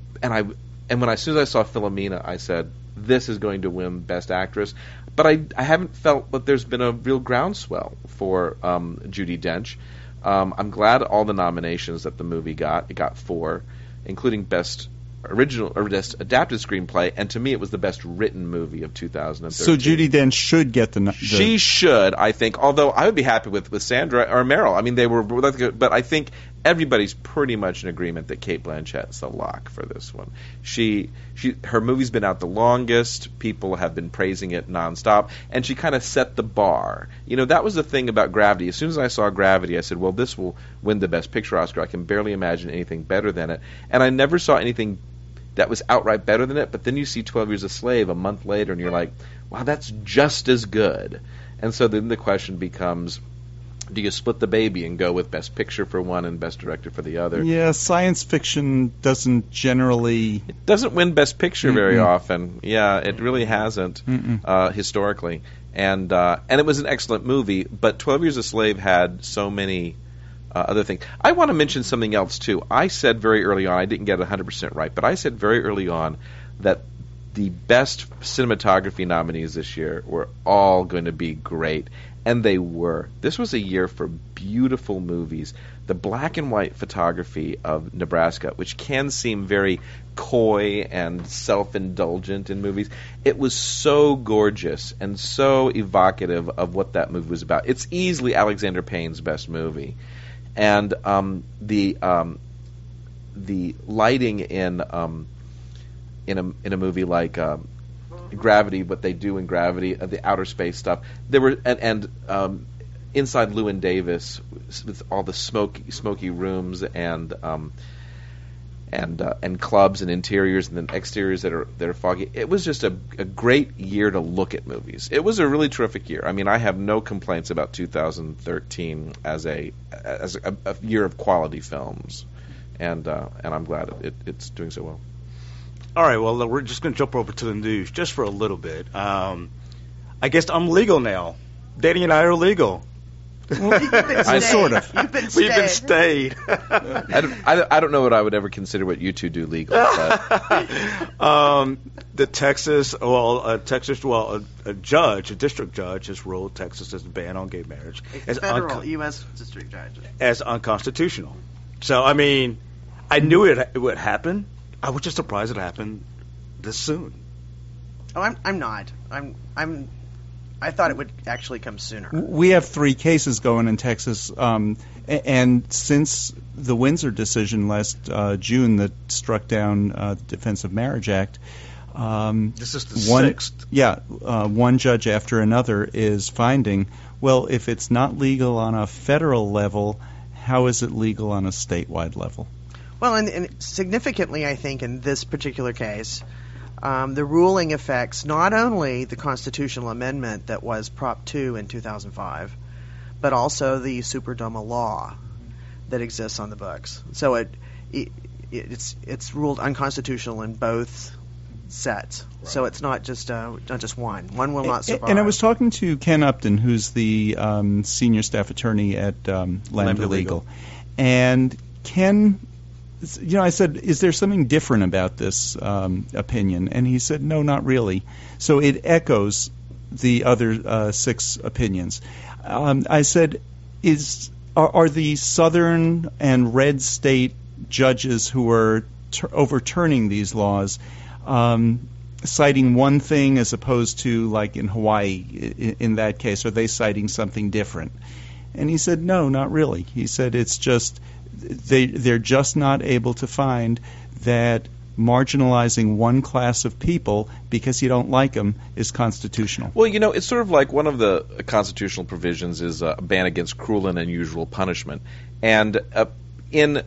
as soon as I saw Philomena, I said, this is going to win Best Actress. But I haven't felt that there's been a real groundswell for Judi Dench. I'm glad all the nominations that the movie got. It got 4, including Best Original or Best Adapted Screenplay, and to me it was the best written movie of 2013. So Judi Dench should get the... She should, I think, although I would be happy with Sandra or Meryl. I mean, they were... But I think everybody's pretty much in agreement that Cate Blanchett's the lock for this one. Her movie's been out the longest. People have been praising it nonstop, and she kind of set the bar. You know, that was the thing about Gravity. As soon as I saw Gravity, I said, well, this will win the Best Picture Oscar. I can barely imagine anything better than it. And I never saw anything that was outright better than it, but then you see 12 Years a Slave a month later, and you're like, wow, that's just as good. And so then the question becomes, do you split the baby and go with Best Picture for one and Best Director for the other? Yeah, science fiction doesn't generally... It doesn't win Best Picture very often. Yeah, it really hasn't historically. And it was an excellent movie, but 12 Years a Slave had so many other things. I want to mention something else, too. I said very early on, I didn't get it 100% right, but I said very early on that the best cinematography nominees this year were all going to be great. And they were. This was a year for beautiful movies. The black and white photography of Nebraska, which can seem very coy and self-indulgent in movies, it was so gorgeous and so evocative of what that movie was about. It's easily Alexander Payne's best movie. And the lighting in a movie like Gravity, what they do in Gravity, the outer space stuff. There were inside Llewyn Davis with all the smoky rooms and clubs and interiors and then exteriors that are foggy. It was just a great year to look at movies. It was a really terrific year. I mean, I have no complaints about 2013 as a year of quality films, and I'm glad it's doing so well. All right, well, we're just going to jump over to the news just for a little bit. I guess I'm legal now. Danny and I are legal. Well, you've been stayed. Sort of. You've been We've been stayed. I don't know what I would ever consider what you two do legal. But. The Texas, a district judge has ruled Texas as a ban on gay marriage A federal U.S. district judge as unconstitutional. So, I mean, I knew it would happen. I was just surprised it happened this soon. Oh, I'm not. I thought it would actually come sooner. We have 3 cases going in Texas, and since the Windsor decision last June that struck down the Defense of Marriage Act, this is the 6th. Yeah, one judge after another is finding, well, if it's not legal on a federal level, how is it legal on a statewide level? Well, and significantly, I think, in this particular case, the ruling affects not only the constitutional amendment that was Prop 2 in 2005, but also the Superdoma law that exists on the books. So it's ruled unconstitutional in both sets. Right. So it's not just one. One will not survive. And I was talking to Ken Upton, who's the senior staff attorney at Lambda Legal, and Ken. I said, is there something different about this opinion? And he said, no, not really. So it echoes the other 6 opinions. I said, are the southern and red state judges who are overturning these laws citing one thing as opposed to, like in Hawaii, in that case, are they citing something different? And he said, no, not really. He said it's just... They're just not able to find that marginalizing one class of people because you don't like them is constitutional. Well, it's sort of like one of the constitutional provisions is a ban against cruel and unusual punishment. And in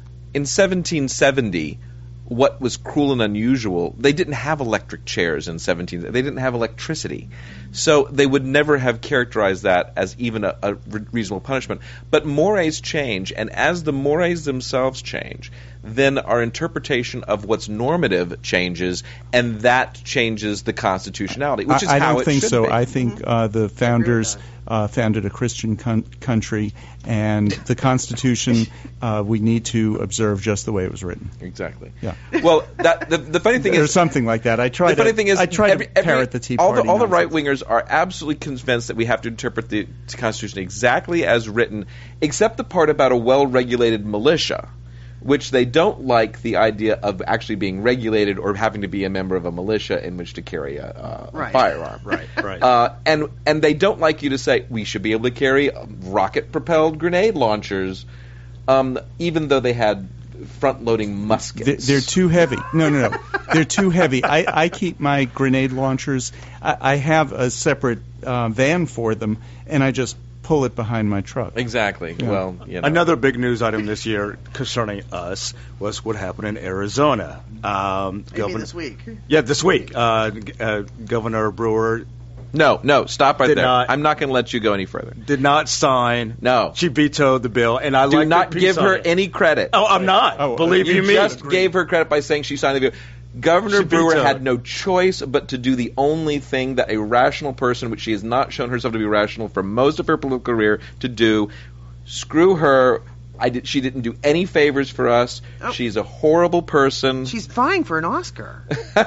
1770, what was cruel and unusual, they didn't have electric chairs in 1770. They didn't have electricity. So they would never have characterized that as even a reasonable punishment. But mores change, and as the mores themselves change, then our interpretation of what's normative changes, and that changes the constitutionality, which is how it should be. I don't think so. I think the founders founded a Christian country, and the Constitution we need to observe just the way it was written. Exactly. Yeah. Well, the funny thing is... There's something like that. I try to parrot the Tea Party. All the right-wingers are absolutely convinced that we have to interpret the Constitution exactly as written, except the part about a well-regulated militia, which they don't like the idea of actually being regulated or having to be a member of a militia in which to carry a firearm. Right. And they don't like you to say we should be able to carry rocket-propelled grenade launchers, even though they had front-loading muskets. They're too heavy. No. They're too heavy. I keep my grenade launchers. I have a separate van for them, and I just pull it behind my truck. Exactly. Yeah. Well, Another big news item this year concerning us was what happened in Arizona. Maybe this week. Yeah, this week. Governor Brewer. No, stop right there. I'm not going to let you go any further. Did not sign. No. She vetoed the bill, and I do not give her any credit. Oh, I'm not. Believe you me. You just gave her credit by saying she signed the bill. Governor Brewer had no choice but to do the only thing that a rational person, which she has not shown herself to be rational for most of her political career, to do. Screw her. She didn't do any favors for us. Oh. She's a horrible person. She's vying for an Oscar.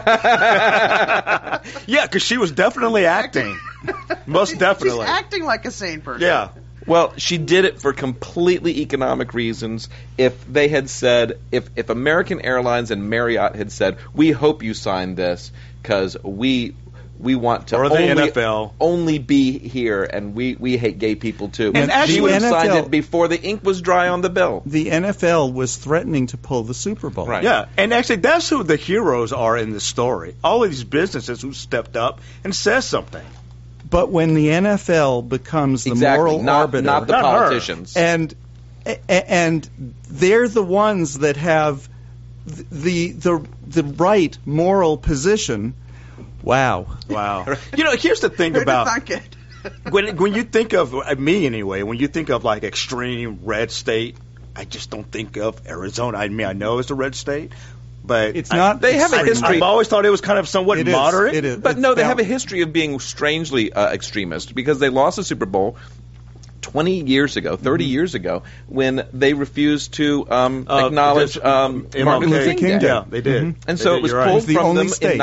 Yeah, because she was definitely acting. Most definitely. She's acting like a sane person. Yeah. Well, she did it for completely economic reasons. If they had said, if American Airlines and Marriott had said, we hope you sign this because we we want to or the NFL only be here, and we hate gay people too. And she actually, would have signed NFL it before the ink was dry on the bill. The NFL was threatening to pull the Super Bowl. Right. Yeah, and actually that's who the heroes are in the story. All of these businesses who stepped up and said something. But when the NFL becomes the moral arbiter, not the politicians, and they're the ones that have the right moral position. Wow. You know, here's the thing about when you think of me anyway. When you think of like extreme red state, I just don't think of Arizona. I mean, I know it's a red state, but it's not. They have a history. I've always thought it was kind of somewhat moderate. It is. But no, they have a history of being strangely extremist because they lost the Super Bowl 20 years ago, 30 years ago, when they refused to acknowledge Martin Luther King Day. Yeah, they did. And so it was pulled from them in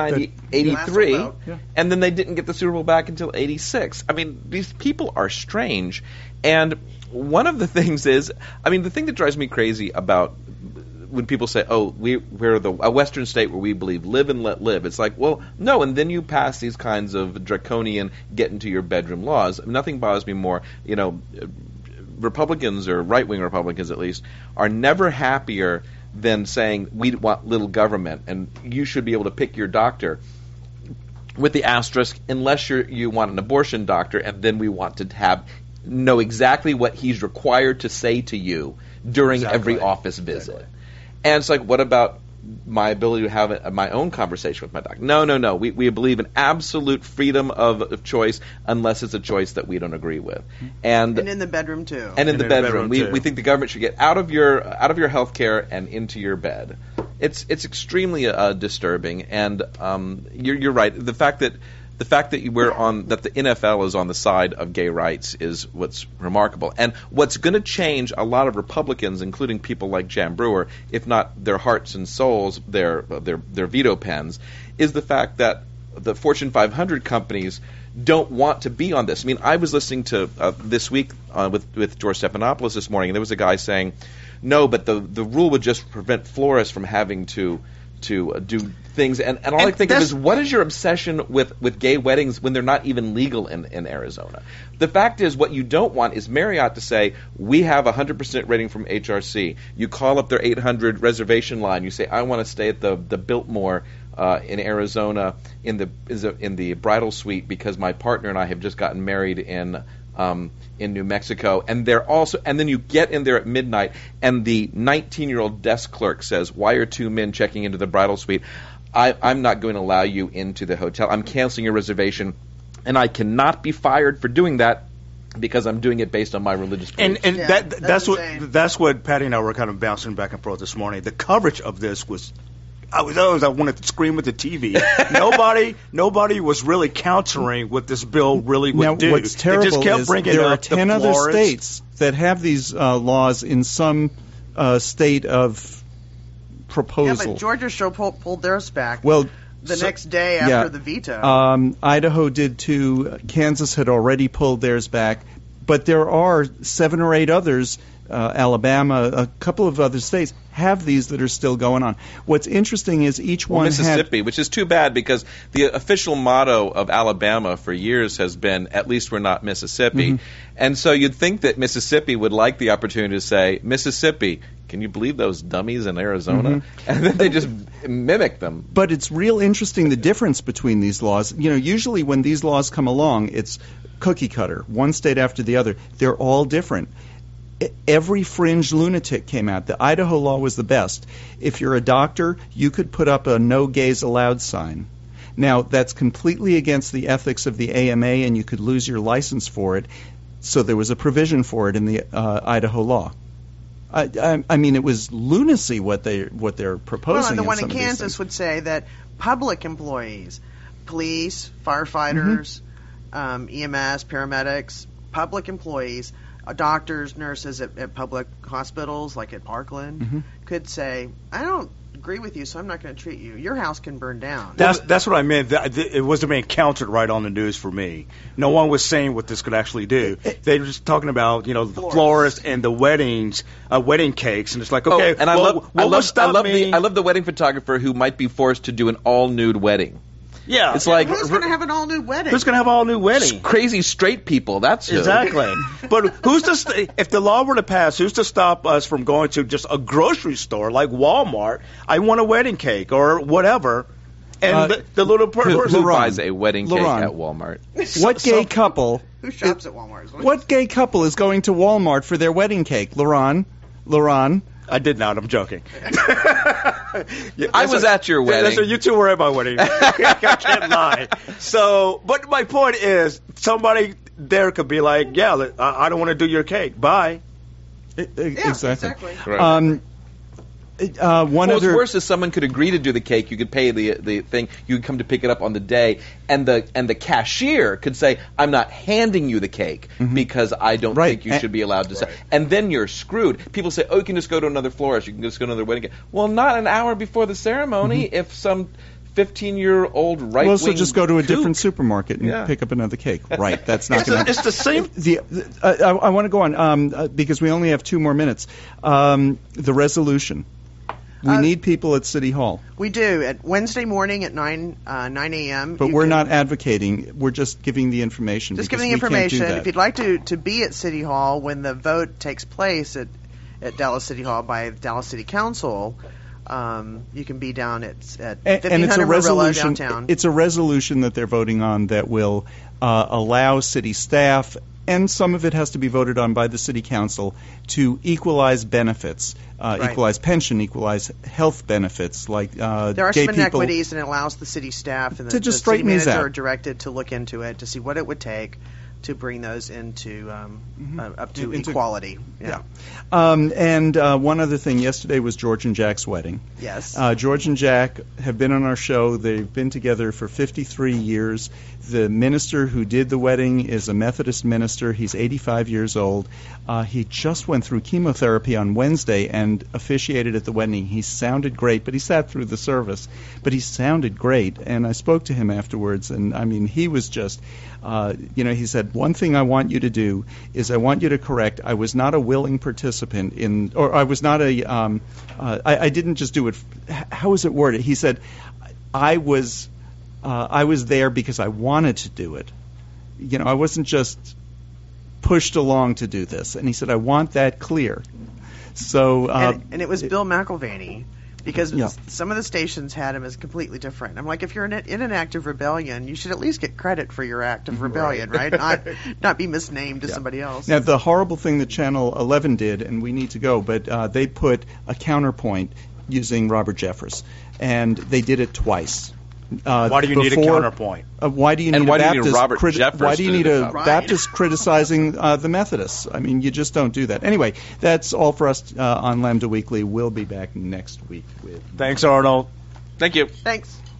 1983, and then they didn't get the Super Bowl back until 86. I mean, these people are strange. And one of the things is, I mean, the thing that drives me crazy about when people say, oh, we're a Western state where we believe live and let live, it's like, well, no, and then you pass these kinds of draconian get into your bedroom laws. Nothing bothers me more, you know, Republicans, or right-wing Republicans at least, are never happier than saying we want little government and you should be able to pick your doctor, with the asterisk, unless you want an abortion doctor, and then we want to know exactly what he's required to say to you during every office visit. Exactly. And it's like, what about my ability to have my own conversation with my doctor? No. We believe in absolute freedom of choice unless it's a choice that we don't agree with. And in the bedroom, too. And in the bedroom. We think the government should get out of your health care and into your bed. It's extremely disturbing. And you're right. The fact that that the NFL is on the side of gay rights is what's remarkable. And what's going to change a lot of Republicans, including people like Jan Brewer, if not their hearts and souls, their veto pens, is the fact that the Fortune 500 companies don't want to be on this. I mean, I was listening to this week with George Stephanopoulos this morning, and there was a guy saying, no, but the rule would just prevent florists from having to do things, and all I think of is, what is your obsession with gay weddings when they're not even legal in Arizona? The fact is, what you don't want is Marriott to say, we have 100% rating from HRC. You call up their 800 reservation line, you say, I want to stay at the Biltmore in Arizona in the bridal suite because my partner and I have just gotten married in New Mexico, and then you get in there at midnight, and the 19-year-old desk clerk says, why are two men checking into the bridal suite? I'm not going to allow you into the hotel. I'm canceling your reservation, and I cannot be fired for doing that because I'm doing it based on my religious beliefs. And that's what Patty and I were kind of bouncing back and forth this morning. The coverage of this was, I wanted to scream at the TV. Nobody was really countering what this bill really would do. What's terrible just kept is bringing there up are 10 the other florists. states that have these laws in some state of proposal. Yeah, but Georgia pulled theirs back. Well, next day after the veto. Idaho did too. Kansas had already pulled theirs back. But there are 7 or 8 others, Alabama, a couple of other states, have these that are still going on. What's interesting is each one Mississippi, which is too bad because the official motto of Alabama for years has been, at least we're not Mississippi. Mm-hmm. And so you'd think that Mississippi would like the opportunity to say, Mississippi, can you believe those dummies in Arizona? Mm-hmm. And then they just mimic them. But it's real interesting, the difference between these laws. You know, usually when these laws come along, it's cookie cutter, one state after the other. They're all different. Every fringe lunatic came out. The Idaho law was the best. If you're a doctor, you could put up a no gays allowed sign. Now, that's completely against the ethics of the AMA, and you could lose your license for it. So there was a provision for it in the Idaho law. I mean, it was lunacy what they're proposing. Well, and the one in Kansas would say that public employees, police, firefighters, EMS, paramedics, public employees, doctors, nurses at public hospitals, like at Parkland, could say, I don't agree with you, so I'm not going to treat you. Your house can burn down. That's what I meant. It wasn't being countered right on the news for me. No one was saying what this could actually do. They were just talking about, the florists and the weddings, wedding cakes, and it's like, okay, I love the wedding photographer who might be forced to do an all-nude wedding. Yeah. It's like who's going to have an all-new wedding? Who's going to have all new wedding? Crazy straight people. That's who. Exactly. But who's to if the law were to pass, who's to stop us from going to just a grocery store like Walmart? I want a wedding cake or whatever. And the little person who buys a wedding cake Laurent, at Walmart. What gay couple? Who shops at Walmart? What gay couple is going to Walmart for their wedding cake? Laurent. I did not. I'm joking. I was at your wedding. So you two were at my wedding. I can't lie. So, but my point is, somebody there could be like, yeah, I don't want to do your cake. Bye. Exactly. Right. What's worse is someone could agree to do the cake. You could pay the thing. You could come to pick it up on the day, and the cashier could say, "I'm not handing you the cake because I don't think you should be allowed to say." And then you're screwed. People say, "Oh, you can just go to another florist. You can just go to another wedding cake." Well, not an hour before the ceremony. If some 15-year-old right-wing well, so just go to a different supermarket and pick up another cake. Right, that's not going to happen. It's the same. I want to go on because we only have 2 more minutes. The resolution. We need people at City Hall. We do, at Wednesday morning at 9 a.m. But we're not advocating. We're just giving the information. Just giving the information. If you'd like to be at City Hall when the vote takes place at Dallas City Hall by Dallas City Council, you can be down at 1500 Marilla downtown. It's a resolution that they're voting on that will allow city staff, and some of it has to be voted on by the city council, to equalize benefits, equalize pension, equalize health benefits. Like there are gay some people, inequities, and it allows the city staff and the just city straighten these manager out. are directed to look into it to see what it would take to bring those into up to equality. Yeah. And one other thing, yesterday was George and Jack's wedding. Yes. George and Jack have been on our show. They've been together for 53 years. The minister who did the wedding is a Methodist minister. He's 85 years old. He just went through chemotherapy on Wednesday and officiated at the wedding. He sounded great, but he sat through the service. But he sounded great, and I spoke to him afterwards, and I mean, he was just, he said, one thing I want you to do is I want you to correct, I was not a willing participant in, or I was not I didn't just do it, how was it worded? He said, I was there because I wanted to do it. I wasn't just pushed along to do this. And he said, I want that clear. So, and it was Bill McElvaney, because some of the stations had him as completely different. I'm like, if you're in an act of rebellion, you should at least get credit for your act of rebellion, right? Not be misnamed to somebody else. Now, the horrible thing that Channel 11 did, and we need to go, but they put a counterpoint using Robert Jeffress, and they did it twice. Why do you need a counterpoint? Why do you need a Baptist? Robert Jeffress? Why do you need a Baptist criticizing the Methodists? I mean, you just don't do that. Anyway, that's all for us on Lambda Weekly. We'll be back next week with. Thanks, Arnold. Thank you. Thanks.